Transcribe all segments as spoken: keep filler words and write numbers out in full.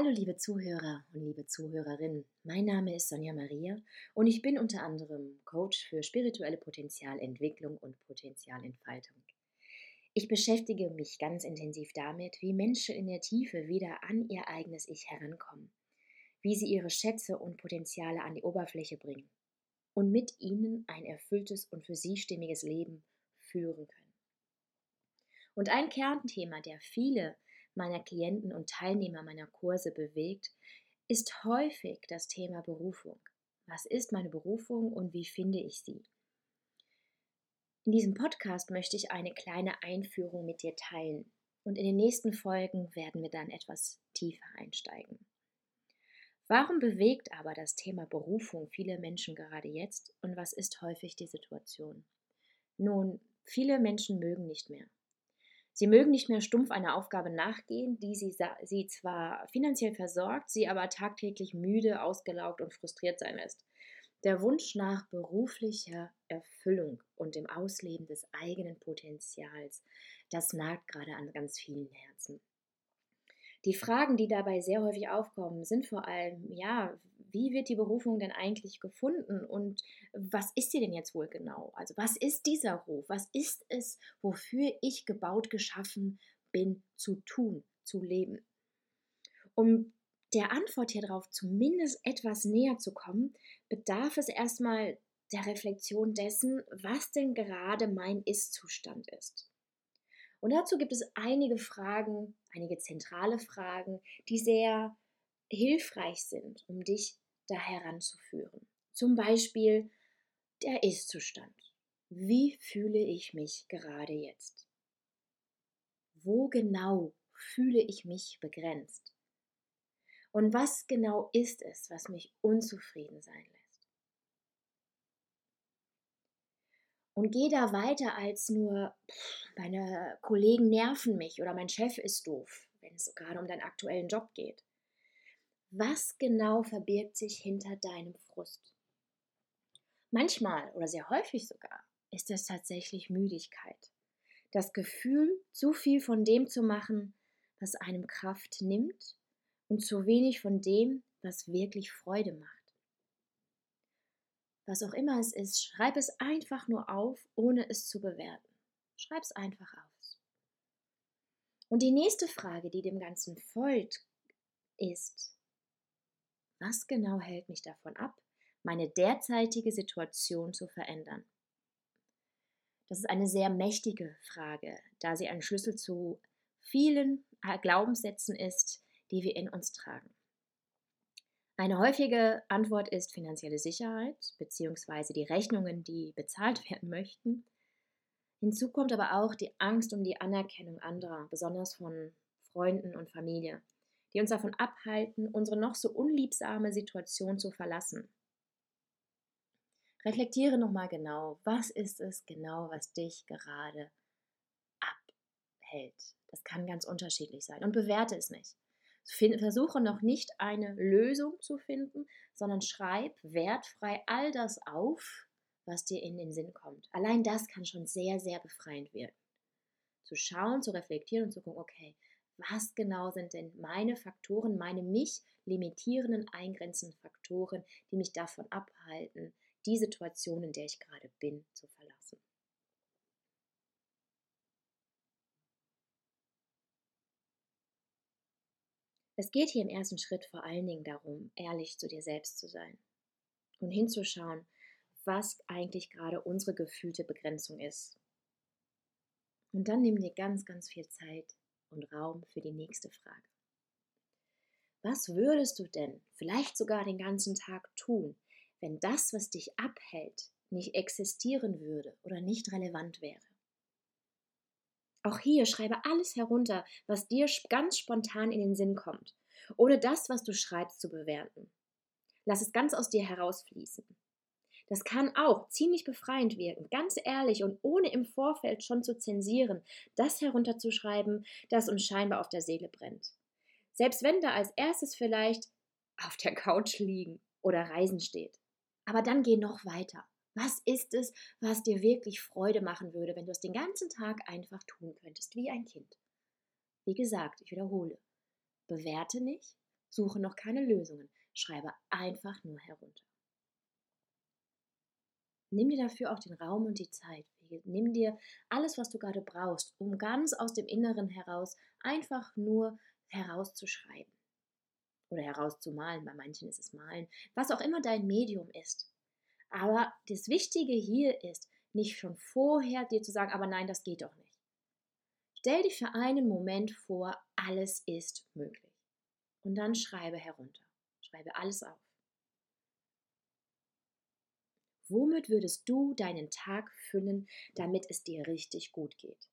Hallo liebe Zuhörer und liebe Zuhörerinnen, mein Name ist Sonja Maria und ich bin unter anderem Coach für spirituelle Potenzialentwicklung und Potenzialentfaltung. Ich beschäftige mich ganz intensiv damit, wie Menschen in der Tiefe wieder an ihr eigenes Ich herankommen, wie sie ihre Schätze und Potenziale an die Oberfläche bringen und mit ihnen ein erfülltes und für sie stimmiges Leben führen können. Und ein Kernthema, der viele meiner Klienten und Teilnehmer meiner Kurse bewegt, ist häufig das Thema Berufung. Was ist meine Berufung und wie finde ich sie? In diesem Podcast möchte ich eine kleine Einführung mit dir teilen und in den nächsten Folgen werden wir dann etwas tiefer einsteigen. Warum bewegt aber das Thema Berufung viele Menschen gerade jetzt und was ist häufig die Situation? Nun, viele Menschen mögen nicht mehr. Sie mögen nicht mehr stumpf einer Aufgabe nachgehen, die sie, sie zwar finanziell versorgt, sie aber tagtäglich müde, ausgelaugt und frustriert sein lässt. Der Wunsch nach beruflicher Erfüllung und dem Ausleben des eigenen Potenzials, das nagt gerade an ganz vielen Herzen. Die Fragen, die dabei sehr häufig aufkommen, sind vor allem, ja, wie wird die Berufung denn eigentlich gefunden und was ist sie denn jetzt wohl genau? Also was ist dieser Ruf? Was ist es, wofür ich gebaut, geschaffen bin, zu tun, zu leben? Um der Antwort hier drauf zumindest etwas näher zu kommen, bedarf es erstmal der Reflexion dessen, was denn gerade mein Ist-Zustand ist. Und dazu gibt es einige Fragen, einige zentrale Fragen, die sehr hilfreich sind, um dich da heranzuführen. Zum Beispiel der Ist-Zustand. Wie fühle ich mich gerade jetzt? Wo genau fühle ich mich begrenzt? Und was genau ist es, was mich unzufrieden sein lässt? Und geh da weiter als nur, pff, meine Kollegen nerven mich oder mein Chef ist doof, wenn es gerade um deinen aktuellen Job geht. Was genau verbirgt sich hinter deinem Frust? Manchmal oder sehr häufig sogar ist es tatsächlich Müdigkeit. Das Gefühl, zu viel von dem zu machen, was einem Kraft nimmt und zu wenig von dem, was wirklich Freude macht. Was auch immer es ist, schreib es einfach nur auf, ohne es zu bewerten. Schreib es einfach auf. Und die nächste Frage, die dem Ganzen folgt, ist, was genau hält mich davon ab, meine derzeitige Situation zu verändern? Das ist eine sehr mächtige Frage, da sie ein Schlüssel zu vielen Glaubenssätzen ist, die wir in uns tragen. Eine häufige Antwort ist finanzielle Sicherheit bzw. die Rechnungen, die bezahlt werden möchten. Hinzu kommt aber auch die Angst um die Anerkennung anderer, besonders von Freunden und Familie, die uns davon abhalten, unsere noch so unliebsame Situation zu verlassen. Reflektiere nochmal genau, was ist es genau, was dich gerade abhält. Das kann ganz unterschiedlich sein und bewerte es nicht. Versuche noch nicht eine Lösung zu finden, sondern schreib wertfrei all das auf, was dir in den Sinn kommt. Allein das kann schon sehr, sehr befreiend wirken. Zu schauen, zu reflektieren und zu gucken, okay, was genau sind denn meine Faktoren, meine mich limitierenden, eingrenzenden Faktoren, die mich davon abhalten, die Situation, in der ich gerade bin, zu verlassen. Es geht hier im ersten Schritt vor allen Dingen darum, ehrlich zu dir selbst zu sein und hinzuschauen, was eigentlich gerade unsere gefühlte Begrenzung ist. Und dann nimm dir ganz, ganz viel Zeit und Raum für die nächste Frage. Was würdest du denn vielleicht sogar den ganzen Tag tun, wenn das, was dich abhält, nicht existieren würde oder nicht relevant wäre? Auch hier schreibe alles herunter, was dir ganz spontan in den Sinn kommt, ohne das, was du schreibst, zu bewerten. Lass es ganz aus dir herausfließen. Das kann auch ziemlich befreiend wirken, ganz ehrlich und ohne im Vorfeld schon zu zensieren, das herunterzuschreiben, das uns scheinbar auf der Seele brennt. Selbst wenn da als erstes vielleicht auf der Couch liegen oder Reisen steht. Aber dann geh noch weiter. Was ist es, was dir wirklich Freude machen würde, wenn du es den ganzen Tag einfach tun könntest, wie ein Kind? Wie gesagt, ich wiederhole, bewerte nicht, Suche noch keine Lösungen. Schreibe einfach nur herunter. Nimm dir dafür auch den Raum und die Zeit. Nimm dir alles, was du gerade brauchst, um ganz aus dem Inneren heraus einfach nur herauszuschreiben oder herauszumalen. Bei manchen ist es Malen, was auch immer dein Medium ist. Aber das Wichtige hier ist, nicht schon vorher dir zu sagen, aber nein, das geht doch nicht. Stell dir für einen Moment vor, alles ist möglich. Und dann schreibe herunter. Schreibe alles auf. Womit würdest du deinen Tag füllen, damit es dir richtig gut geht?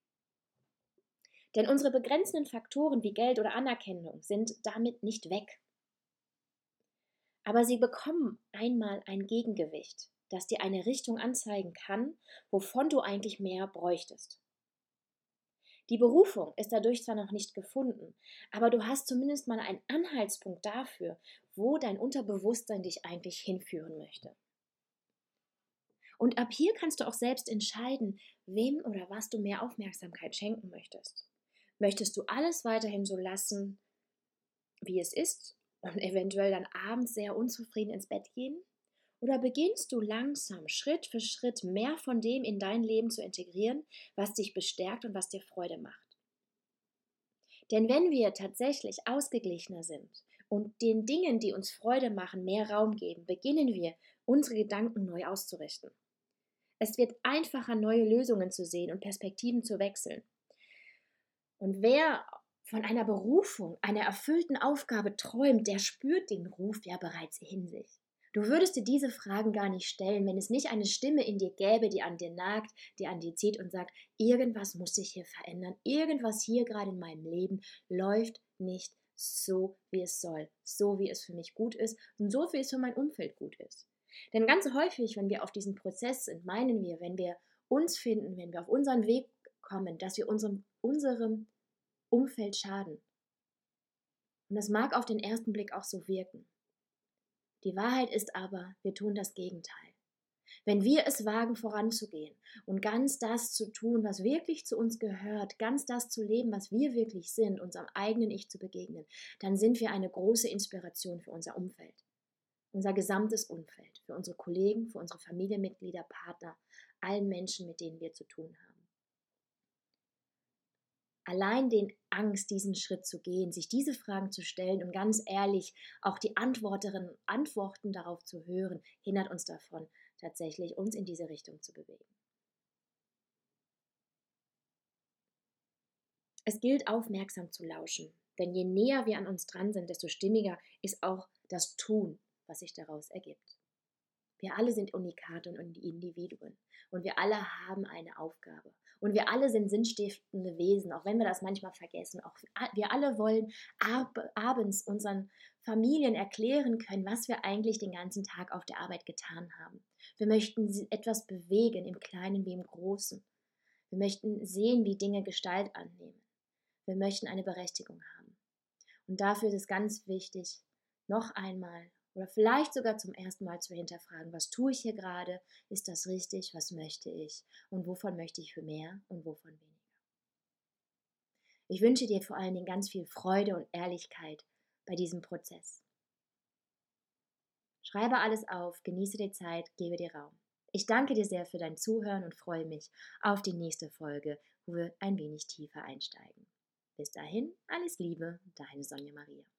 Denn unsere begrenzenden Faktoren wie Geld oder Anerkennung sind damit nicht weg. Aber sie bekommen einmal ein Gegengewicht, das dir eine Richtung anzeigen kann, wovon du eigentlich mehr bräuchtest. Die Berufung ist dadurch zwar noch nicht gefunden, aber du hast zumindest mal einen Anhaltspunkt dafür, wo dein Unterbewusstsein dich eigentlich hinführen möchte. Und ab hier kannst du auch selbst entscheiden, wem oder was du mehr Aufmerksamkeit schenken möchtest. Möchtest du alles weiterhin so lassen, wie es ist und eventuell dann abends sehr unzufrieden ins Bett gehen? Oder beginnst du langsam, Schritt für Schritt mehr von dem in dein Leben zu integrieren, was dich bestärkt und was dir Freude macht? Denn wenn wir tatsächlich ausgeglichener sind und den Dingen, die uns Freude machen, mehr Raum geben, beginnen wir, unsere Gedanken neu auszurichten. Es wird einfacher, neue Lösungen zu sehen und Perspektiven zu wechseln. Und wer von einer Berufung, einer erfüllten Aufgabe träumt, der spürt den Ruf ja bereits in sich. Du würdest dir diese Fragen gar nicht stellen, wenn es nicht eine Stimme in dir gäbe, die an dir nagt, die an dir zieht und sagt, irgendwas muss sich hier verändern, irgendwas hier gerade in meinem Leben läuft nicht so, wie es soll, so, wie es für mich gut ist und so, wie es für mein Umfeld gut ist. Denn ganz häufig, wenn wir auf diesen Prozess sind, meinen wir, wenn wir uns finden, wenn wir auf unseren Weg kommen, dass wir unserem, unserem Umfeld schaden. Und das mag auf den ersten Blick auch so wirken. Die Wahrheit ist aber, wir tun das Gegenteil. Wenn wir es wagen, voranzugehen und ganz das zu tun, was wirklich zu uns gehört, ganz das zu leben, was wir wirklich sind, unserem eigenen Ich zu begegnen, dann sind wir eine große Inspiration für unser Umfeld. Unser gesamtes Umfeld, für unsere Kollegen, für unsere Familienmitglieder, Partner, allen Menschen, mit denen wir zu tun haben. Allein den Angst, diesen Schritt zu gehen, sich diese Fragen zu stellen und ganz ehrlich auch die Antworterinnen und Antworten darauf zu hören, hindert uns davon, tatsächlich uns in diese Richtung zu bewegen. Es gilt, aufmerksam zu lauschen, denn je näher wir an uns dran sind, desto stimmiger ist auch das Tun, was sich daraus ergibt. Wir alle sind Unikate und Individuen und wir alle haben eine Aufgabe. Und wir alle sind sinnstiftende Wesen, auch wenn wir das manchmal vergessen. Auch wir alle wollen ab, abends unseren Familien erklären können, was wir eigentlich den ganzen Tag auf der Arbeit getan haben. Wir möchten etwas bewegen, im Kleinen wie im Großen. Wir möchten sehen, wie Dinge Gestalt annehmen. Wir möchten eine Berechtigung haben. Und dafür ist es ganz wichtig, noch einmal oder vielleicht sogar zum ersten Mal zu hinterfragen, was tue ich hier gerade, ist das richtig, was möchte ich und wovon möchte ich für mehr und wovon weniger. Ich wünsche dir vor allen Dingen ganz viel Freude und Ehrlichkeit bei diesem Prozess. Schreibe alles auf, genieße die Zeit, gebe dir Raum. Ich danke dir sehr für dein Zuhören und freue mich auf die nächste Folge, wo wir ein wenig tiefer einsteigen. Bis dahin, alles Liebe, deine Sonja Maria.